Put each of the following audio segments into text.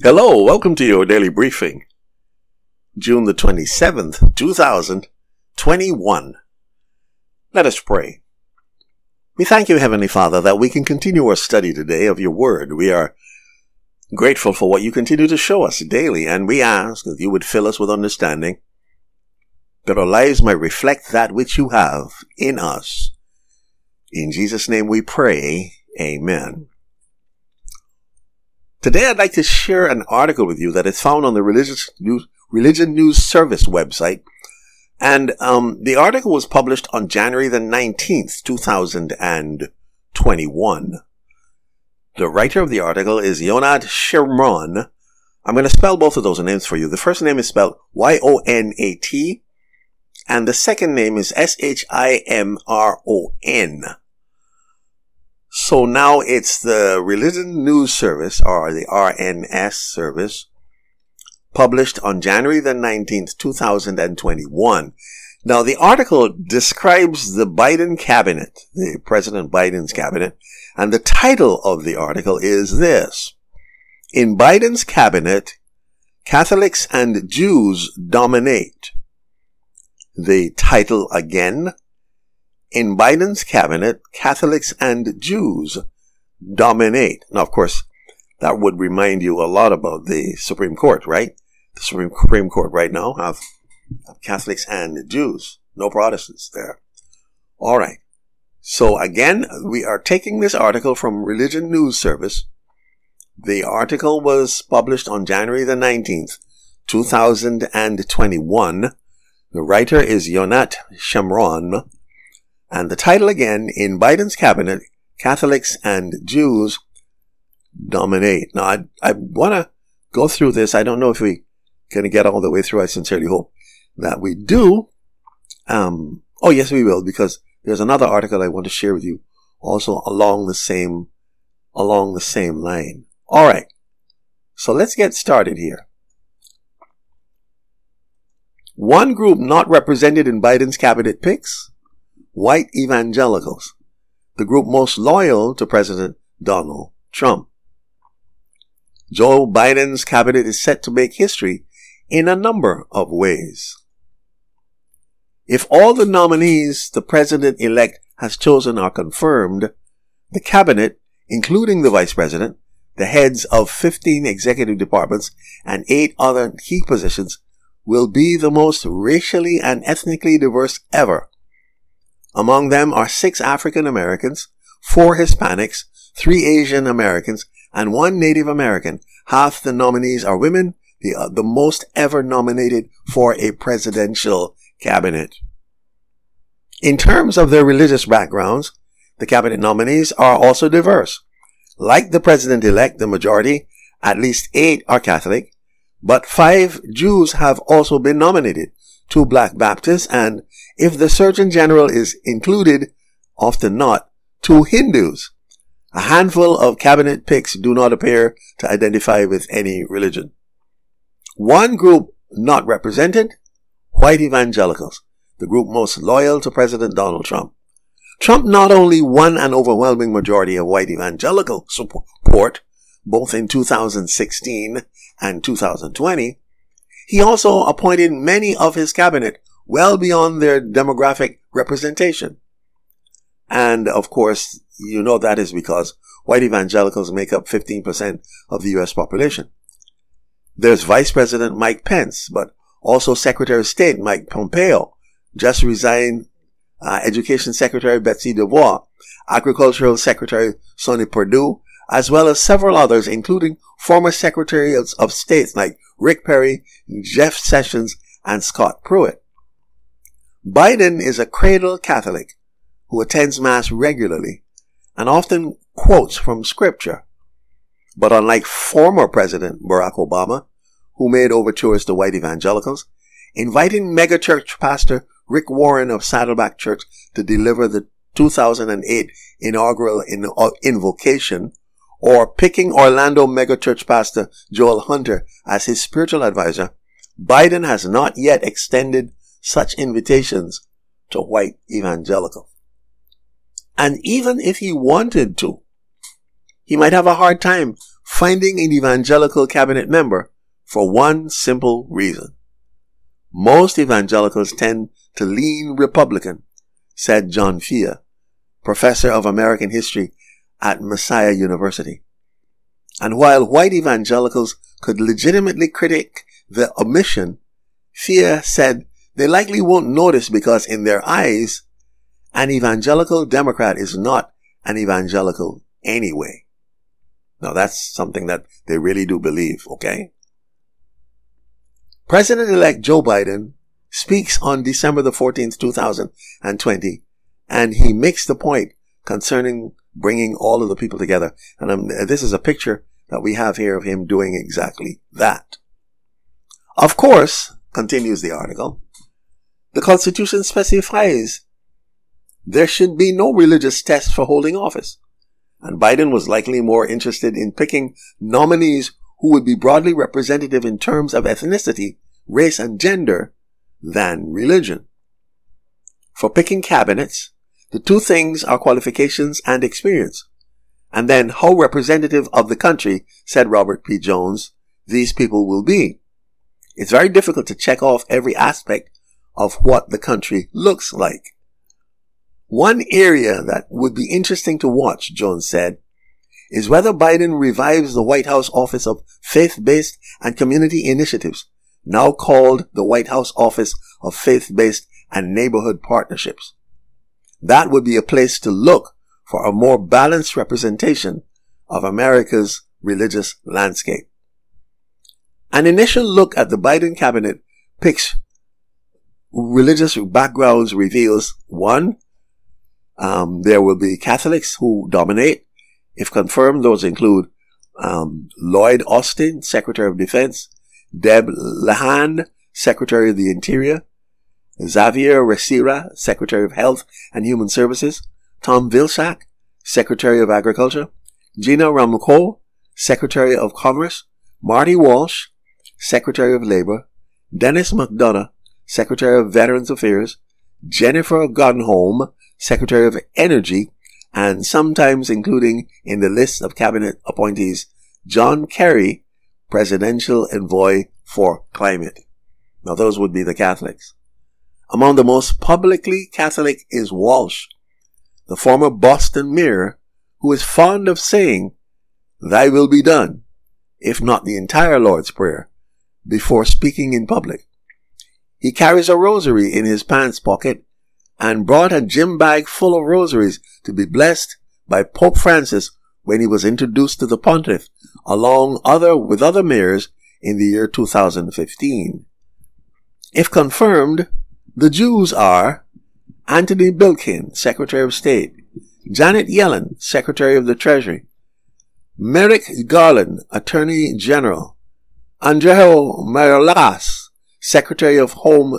Hello, welcome to your daily briefing, June the 27th, 2021. Let us pray. We thank you, Heavenly Father, that we can continue our study today of your word. We are grateful for what you continue to show us daily, and we ask that you would fill us with understanding, that our lives might reflect that which you have in us. In Jesus' name we pray, amen. Today I'd like to share an article with you that is found on the Religion News Service website. And the article was published on January the 19th, 2021. The writer of the article is Yonat Shimron. I'm going to spell both of those names for you. The first name is spelled Y-O-N-A-T, and the second name is S-H-I-M-R-O-N. So now it's the Religion News Service, or the RNS service, published on January the 19th, 2021. Now the article describes the Biden cabinet, the President Biden's cabinet, and the title of the article is this: In Biden's cabinet, Catholics and Jews dominate. The title again: In Biden's cabinet, Catholics and Jews dominate. Now, of course, that would remind you a lot about the Supreme Court, right? The Supreme Court right now have Catholics and Jews. No Protestants there. All right. So again, we are taking this article from Religion News Service. The article was published on January the 19th, 2021. The writer is Yonat Shimron. And the title again: In Biden's cabinet, Catholics and Jews dominate. Now, I want to go through this. I don't know if we're going to get all the way through. I sincerely hope that we do. Oh, yes, we will, because there's another article I want to share with you also along the same line. All right. So let's get started here. One group not represented in Biden's cabinet picks: white evangelicals, the group most loyal to President Donald Trump. Joe Biden's cabinet is set to make history in a number of ways. If all the nominees the president-elect has chosen are confirmed, the cabinet, including the vice president, the heads of 15 executive departments, and 8 other key positions, will be the most racially and ethnically diverse ever. Among them are 6 African Americans, 4 Hispanics, 3 Asian Americans, and 1 Native American. Half the nominees are women, the most ever nominated for a presidential cabinet. In terms of their religious backgrounds, the cabinet nominees are also diverse. Like the president-elect, the majority, at least 8, are Catholic, but 5 Jews have also been nominated, 2 Black Baptists, and, if the Surgeon General is included, often not, 2 Hindus. A handful of cabinet picks do not appear to identify with any religion. One group not represented: white evangelicals, the group most loyal to President Donald Trump. Trump not only won an overwhelming majority of white evangelical support, both in 2016 and 2020, he also appointed many of his cabinet well beyond their demographic representation. And, of course, you know that is because white evangelicals make up 15% of the U.S. population. There's Vice President Mike Pence, but also Secretary of State Mike Pompeo, just resigned Education Secretary Betsy DeVos, Agricultural Secretary Sonny Perdue, as well as several others, including former Secretaries of State like Rick Perry, Jeff Sessions, and Scott Pruitt. Biden is a cradle Catholic who attends Mass regularly and often quotes from Scripture. But unlike former President Barack Obama, who made overtures to white evangelicals, inviting megachurch pastor Rick Warren of Saddleback Church to deliver the 2008 inaugural invocation, or picking Orlando megachurch pastor Joel Hunter as his spiritual advisor, Biden has not yet extended such invitations to white evangelicals. And even if he wanted to, he might have a hard time finding an evangelical cabinet member for one simple reason. Most evangelicals tend to lean Republican, said John Fea, professor of American history at Messiah University. And while white evangelicals could legitimately critique the omission, Fea said they likely won't notice because in their eyes, an evangelical Democrat is not an evangelical anyway. Now that's something that they really do believe, okay? President-elect Joe Biden speaks on December the 14th, 2020, and he makes the point concerning bringing all of the people together. And this is a picture that we have here of him doing exactly that. Of course, continues the article, the Constitution specifies there should be no religious test for holding office. And Biden was likely more interested in picking nominees who would be broadly representative in terms of ethnicity, race, and gender than religion. For picking cabinets, the two things are qualifications and experience. And then how representative of the country, said Robert P. Jones, these people will be. It's very difficult to check off every aspect of what the country looks like. One area that would be interesting to watch, Jones said, is whether Biden revives the White House Office of Faith-Based and Community Initiatives, now called the White House Office of Faith-Based and Neighborhood Partnerships. That would be a place to look for a more balanced representation of America's religious landscape. An initial look at the Biden cabinet picks religious backgrounds reveals, 1, there will be Catholics who dominate. If confirmed, those include Lloyd Austin, Secretary of Defense, Deb Lehane, Secretary of the Interior, Xavier Becerra, Secretary of Health and Human Services, Tom Vilsack, Secretary of Agriculture, Gina Raimondo, Secretary of Commerce, Marty Walsh, Secretary of Labor, Dennis McDonough, Secretary of Veterans Affairs, Jennifer Granholm, Secretary of Energy, and sometimes including in the list of cabinet appointees, John Kerry, Presidential Envoy for Climate. Now those would be the Catholics. Among the most publicly Catholic is Walsh, the former Boston mayor, who is fond of saying, "Thy will be done," if not the entire Lord's Prayer, before speaking in public. He carries a rosary in his pants pocket and brought a gym bag full of rosaries to be blessed by Pope Francis when he was introduced to the pontiff, along with other mayors in the year 2015. If confirmed, the Jews are Anthony Blinken, Secretary of State, Janet Yellen, Secretary of the Treasury, Merrick Garland, Attorney General, Andreu Mayorkas, Secretary of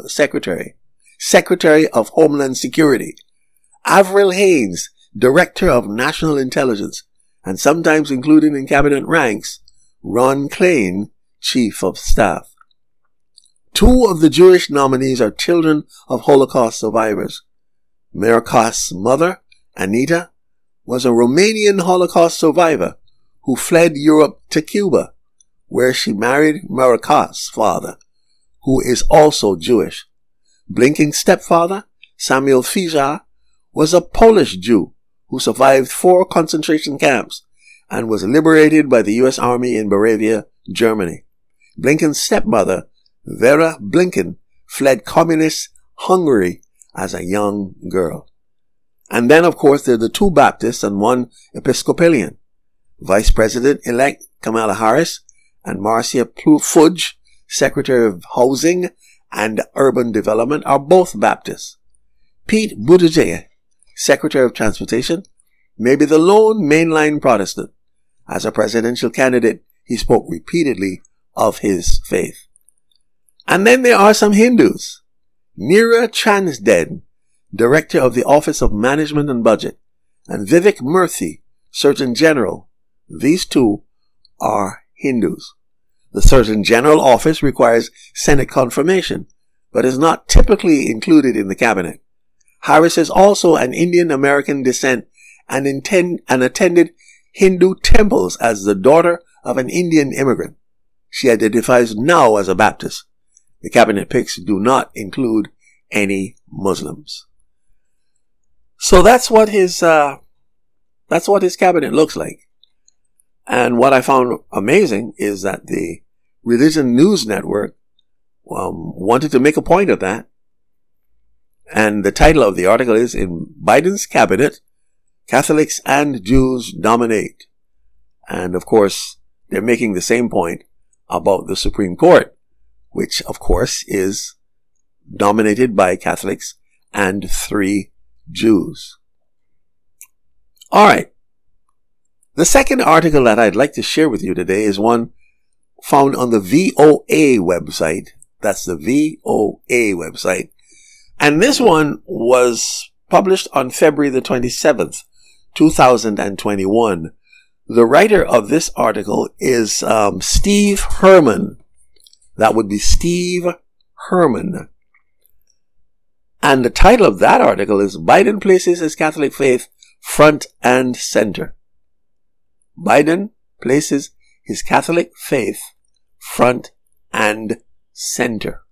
Homeland Security, Avril Haines, Director of National Intelligence, and sometimes included in cabinet ranks, Ron Klain, Chief of Staff. 2 of the Jewish nominees are children of Holocaust survivors. Mayorkas' mother, Anita, was a Romanian Holocaust survivor who fled Europe to Cuba, where she married Mayorkas' father, who is also Jewish. Blinken's stepfather, Samuel Fiza, was a Polish Jew who survived 4 concentration camps and was liberated by the U.S. Army in Moravia, Germany. Blinken's stepmother, Vera Blinken, fled communist Hungary as a young girl. And then, of course, there are the 2 Baptists and 1 Episcopalian. Vice President-elect Kamala Harris and Marcia Fudge, Secretary of Housing and Urban Development, are both Baptists. Pete Buttigieg, Secretary of Transportation, may be the lone mainline Protestant. As a presidential candidate, he spoke repeatedly of his faith. And then there are some Hindus. Neera Chandan, Director of the Office of Management and Budget, and Vivek Murthy, Surgeon General. These 2 are Hindus. The Surgeon General office requires Senate confirmation, but is not typically included in the cabinet. Harris is also an Indian American descent and attended Hindu temples as the daughter of an Indian immigrant. She identifies now as a Baptist. The cabinet picks do not include any Muslims. So that's what his cabinet looks like. And what I found amazing is that the Religion News Network wanted to make a point of that. And the title of the article is, "In Biden's Cabinet, Catholics and Jews Dominate." And of course, they're making the same point about the Supreme Court, which of course is dominated by Catholics and 3 Jews. Alright. The second article that I'd like to share with you today is one found on the VOA website. That's the VOA website. And this one was published on February the 27th, 2021. The writer of this article is Steve Herman. That would be Steve Herman. And the title of that article is "Biden Places His Catholic Faith Front and Center." Biden places his Catholic faith front and center.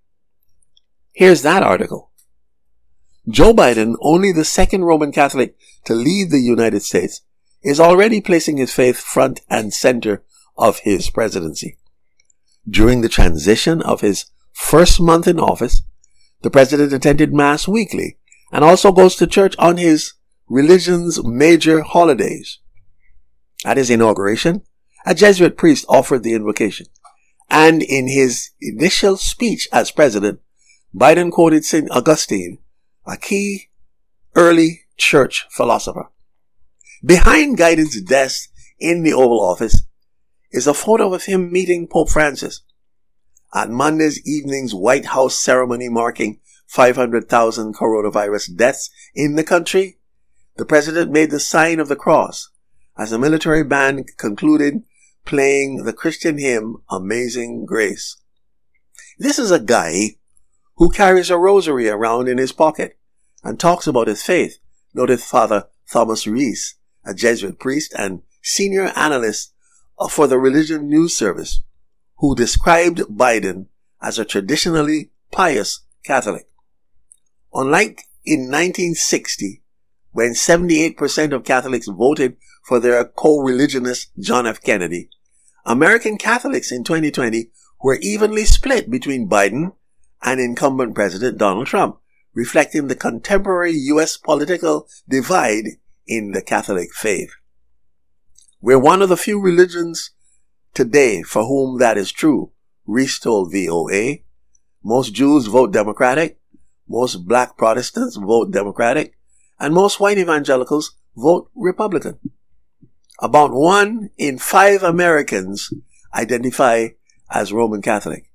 Here's that article. Joe Biden, only the second Roman Catholic to lead the United States, is already placing his faith front and center of his presidency. During the transition of his first month in office, the president attended Mass weekly and also goes to church on his religion's major holidays. At his inauguration, a Jesuit priest offered the invocation, and in his initial speech as president, Biden quoted St. Augustine, a key early church philosopher. Behind Biden's desk in the Oval Office is a photo of him meeting Pope Francis. At Monday's evening's White House ceremony marking 500,000 coronavirus deaths in the country, the president made the sign of the cross as the military band concluded playing the Christian hymn, "Amazing Grace." This is a guy who carries a rosary around in his pocket and talks about his faith, noted Father Thomas Reese, a Jesuit priest and senior analyst for the Religion News Service, who described Biden as a traditionally pious Catholic. Unlike in 1960, when 78% of Catholics voted for their co-religionist John F. Kennedy, American Catholics in 2020 were evenly split between Biden and incumbent President Donald Trump, reflecting the contemporary U.S. political divide in the Catholic faith. We're one of the few religions today for whom that is true, Reese told VOA. Most Jews vote Democratic, most black Protestants vote Democratic, and most white evangelicals vote Republican. About 1 in 5 Americans identify as Roman Catholic.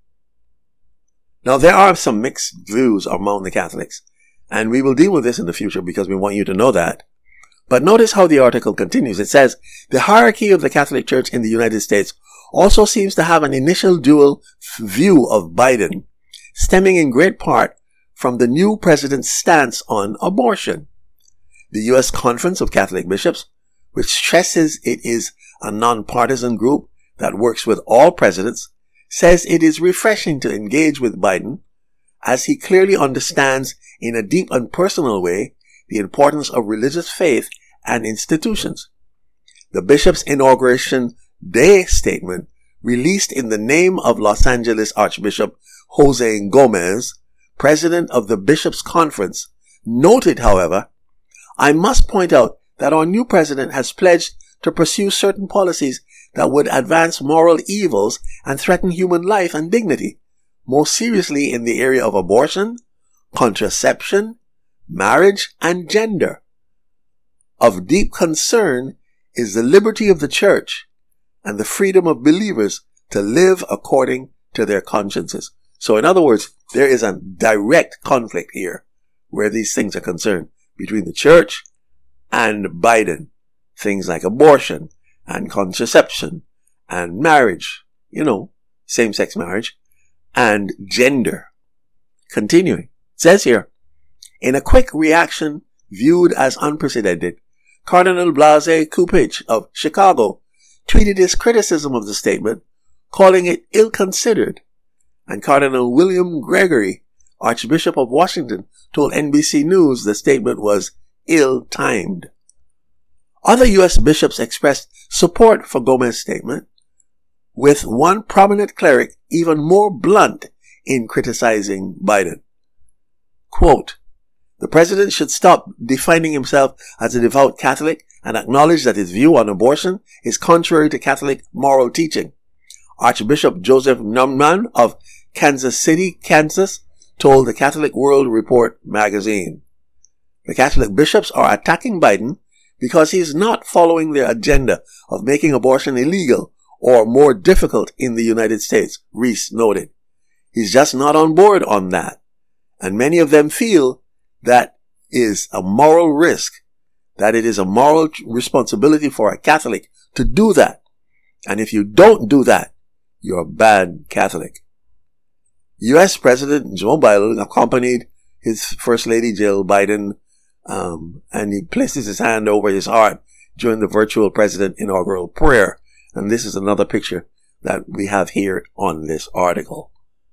Now, there are some mixed views among the Catholics, and we will deal with this in the future because we want you to know that. But notice how the article continues. It says, the hierarchy of the Catholic Church in the United States also seems to have an initial dual view of Biden, stemming in great part from the new president's stance on abortion. The U.S. Conference of Catholic Bishops, which stresses it is a nonpartisan group that works with all presidents, says it is refreshing to engage with Biden as he clearly understands in a deep and personal way the importance of religious faith and institutions. The bishop's inauguration day statement, released in the name of Los Angeles Archbishop Jose Gomez, president of the Bishops' Conference, noted, however, "I must point out that our new president has pledged to pursue certain policies that would advance moral evils and threaten human life and dignity, most seriously in the area of abortion, contraception, marriage, and gender. Of deep concern is the liberty of the church and the freedom of believers to live according to their consciences." So in other words, there is a direct conflict here where these things are concerned between the church and Biden. Things like abortion and contraception and marriage, same-sex marriage, and gender. Continuing, it says here, in a quick reaction viewed as unprecedented, Cardinal Blase Cupich of Chicago tweeted his criticism of the statement, calling it ill-considered, and Cardinal William Gregory, Archbishop of Washington, told NBC News the statement was ill-timed. Other U.S. bishops expressed support for Gomez's statement, with one prominent cleric even more blunt in criticizing Biden. Quote, "The president should stop defining himself as a devout Catholic and acknowledge that his view on abortion is contrary to Catholic moral teaching," Archbishop Joseph Numnan of Kansas City, Kansas, told the Catholic World Report magazine. The Catholic bishops are attacking Biden because he's not following their agenda of making abortion illegal or more difficult in the United States, Reese noted. He's just not on board on that. And many of them feel that is a moral risk, that it is a moral responsibility for a Catholic to do that. And if you don't do that, you're a bad Catholic. U.S. President Joe Biden accompanied his First Lady Jill Biden, and he places his hand over his heart during the virtual president inaugural prayer. And this is another picture that we have here on this article.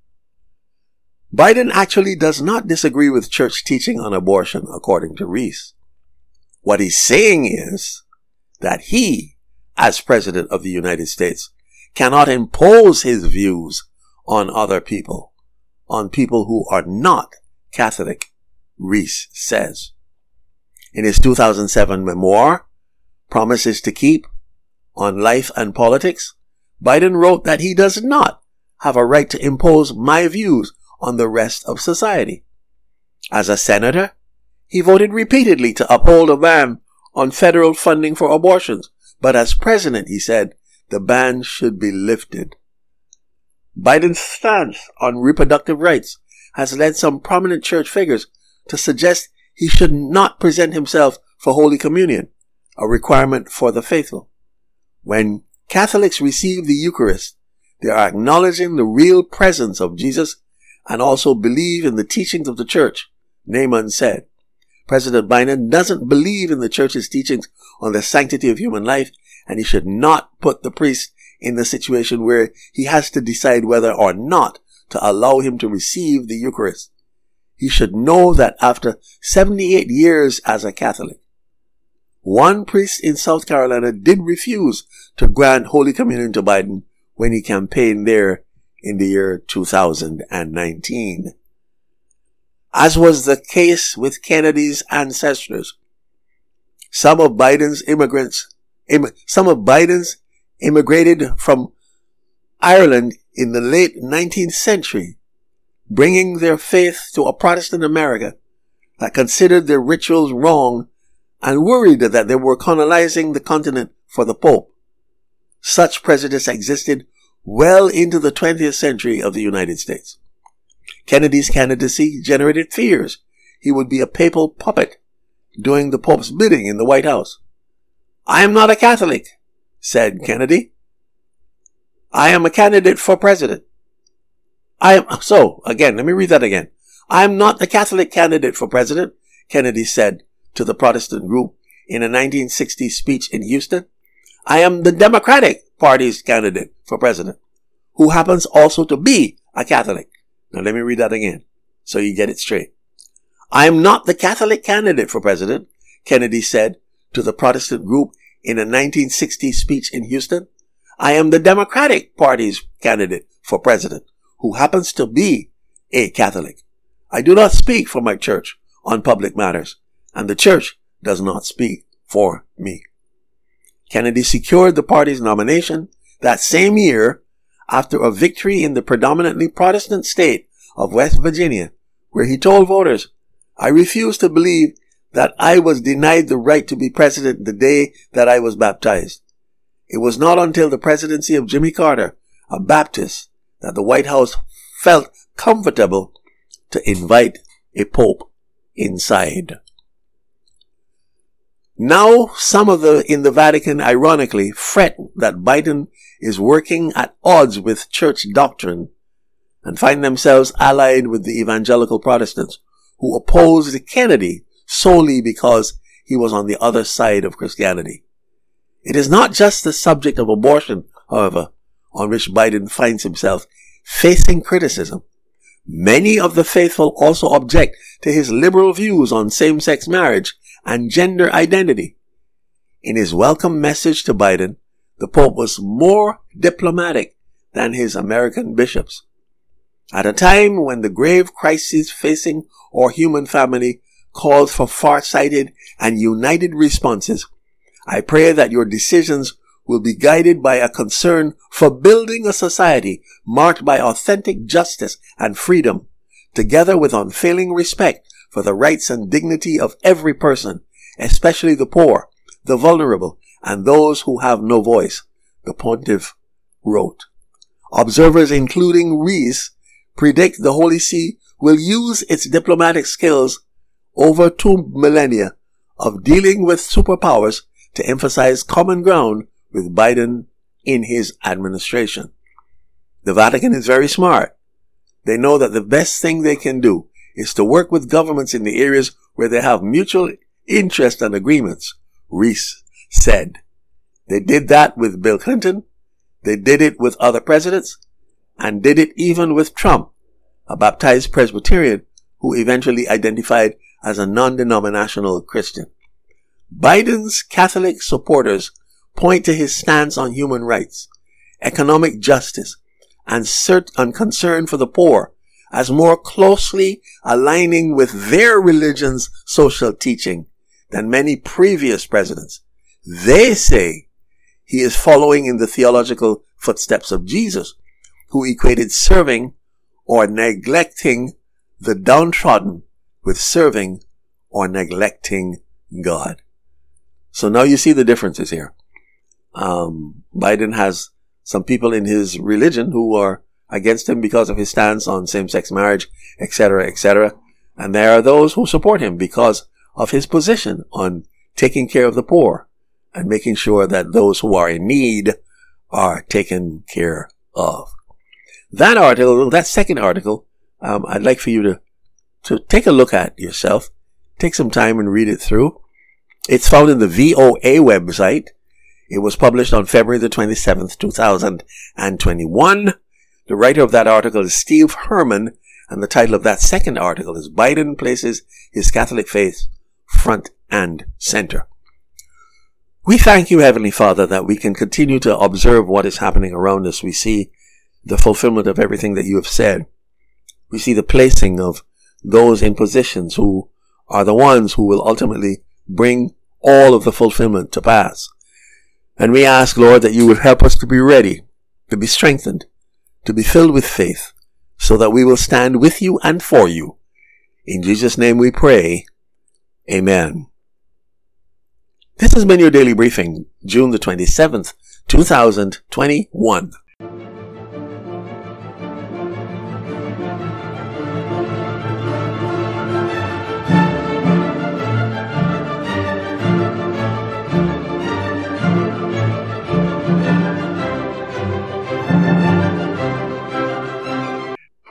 Biden actually does not disagree with church teaching on abortion, according to Reese. What he's saying is that he, as President of the United States, cannot impose his views on other people, on people who are not Catholic, Reese says. In his 2007 memoir, Promises to Keep, on Life and Politics, Biden wrote that he does not have a right to impose my views on the rest of society. As a senator, he voted repeatedly to uphold a ban on federal funding for abortions, but as president, he said, the ban should be lifted. Biden's stance on reproductive rights has led some prominent church figures to suggest he should not present himself for Holy Communion, a requirement for the faithful. When Catholics receive the Eucharist, they are acknowledging the real presence of Jesus and also believe in the teachings of the church, Naaman said. President Biden doesn't believe in the church's teachings on the sanctity of human life, and he should not put the priest in the situation where he has to decide whether or not to allow him to receive the Eucharist. He should know that after 78 years as a Catholic, one priest in South Carolina did refuse to grant Holy Communion to Biden when he campaigned there in the year 2019. As was the case with Kennedy's ancestors, some of Biden's immigrated from Ireland in the late 19th century, bringing their faith to a Protestant America that considered their rituals wrong and worried that they were colonizing the continent for the Pope. Such prejudice existed well into the 20th century of the United States. Kennedy's candidacy generated fears he would be a papal puppet doing the Pope's bidding in the White House. "I am not a Catholic," said Kennedy. "I am a candidate for president." Let me read that again. "I am not a Catholic candidate for president," Kennedy said to the Protestant group in a 1960 speech in Houston. "I am the Democratic Party's candidate for president, who happens also to be a Catholic." Now let me read that again, so you get it straight. "I am not the Catholic candidate for president," Kennedy said to the Protestant group in a 1960 speech in Houston. "I am the Democratic Party's candidate for president, who happens to be a Catholic. I do not speak for my church on public matters, and the church does not speak for me." Kennedy secured the party's nomination that same year after a victory in the predominantly Protestant state of West Virginia, where he told voters, "I refuse to believe that I was denied the right to be president the day that I was baptized. It was not until the presidency of Jimmy Carter, a Baptist, that the White House felt comfortable to invite a pope inside." Now, some in the Vatican, ironically, fret that Biden is working at odds with church doctrine and find themselves allied with the evangelical Protestants who opposed Kennedy solely because he was on the other side of Christianity. It is not just the subject of abortion, however, on which Biden finds himself facing criticism. Many of the faithful also object to his liberal views on same-sex marriage and gender identity. In his welcome message to Biden, the Pope was more diplomatic than his American bishops. At a time when the grave crisis facing our human family calls for far-sighted and united responses, I pray that your decisions will be guided by a concern for building a society marked by authentic justice and freedom, together with unfailing respect for the rights and dignity of every person, especially the poor, the vulnerable, and those who have no voice, the pontiff wrote. Observers, including Rees, predict the Holy See will use its diplomatic skills over 2 millennia of dealing with superpowers to emphasize common ground with Biden in his administration. The Vatican is very smart. They know that the best thing they can do is to work with governments in the areas where they have mutual interest and agreements, Rees said. They did that with Bill Clinton, they did it with other presidents, and did it even with Trump, a baptized Presbyterian who eventually identified as a non-denominational Christian. Biden's Catholic supporters point to his stance on human rights, economic justice, and concern for the poor as more closely aligning with their religion's social teaching than many previous presidents. They say he is following in the theological footsteps of Jesus, who equated serving or neglecting the downtrodden with serving or neglecting God. So now you see the differences here. Biden has some people in his religion who are against him because of his stance on same-sex marriage, etc., etc. And there are those who support him because of his position on taking care of the poor and making sure that those who are in need are taken care of. That article, that second article, I'd like for you to take a look at yourself. Take some time and read it through. It's found in the VOA website. It was published on February the 27th, 2021. The writer of that article is Steve Herman, and the title of that second article is Biden Places His Catholic Faith Front and Center. We thank you, Heavenly Father, that we can continue to observe what is happening around us. We see the fulfillment of everything that you have said. We see the placing of those in positions who are the ones who will ultimately bring all of the fulfillment to pass. And we ask, Lord, that you would help us to be ready, to be strengthened, to be filled with faith, so that we will stand with you and for you. In Jesus' name we pray. Amen. This has been your daily briefing, June the 27th, 2021.